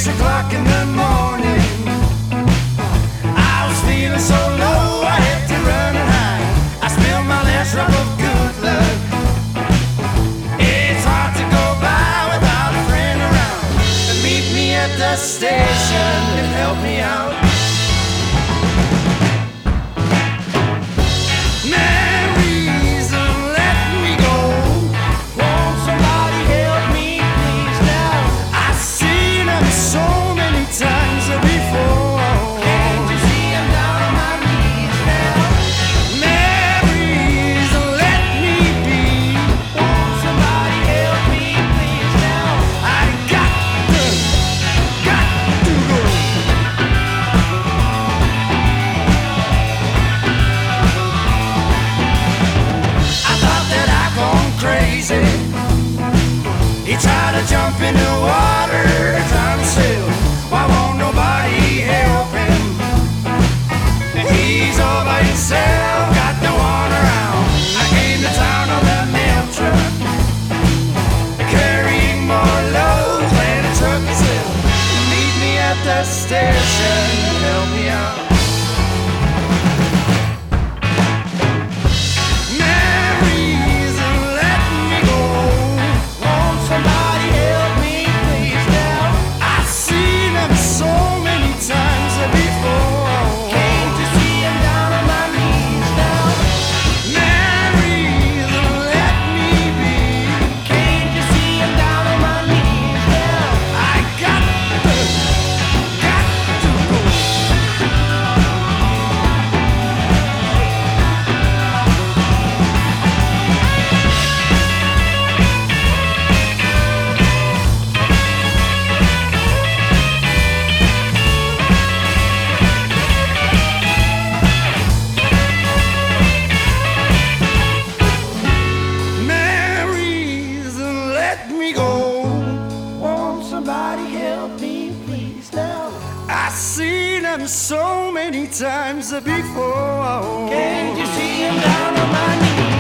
6 o'clock in the morning. I was feeling so low, I had to run and hide. I spilled my last drop of good luck. It's hard to go by without a friend around. Meet me at the station and help me out. Mary's let me go. Won't somebody help me please now? I've seen him so many times before. Can't you see I'm down on my knees now? Mary's let me be. Won't somebody help me please now? I got to go. I thought that I'd gone crazy. He tried to jump in the water, trying to sail. Why won't nobody help him? He's all by himself, got no one around. I came to town on the mail truck, carrying more loads than a truck itself. Meet me at the station, help me out. Mary's let me go. Won't somebody help me please now? I've seen him so many times before. Can't you see I'm down on my knees now? Mary's let me be. Can't you see I'm down on my knees now? I got to go. Mary's let me go. Won't somebody help me please now? I've seen him so many times before. Can't you see him down on my knees?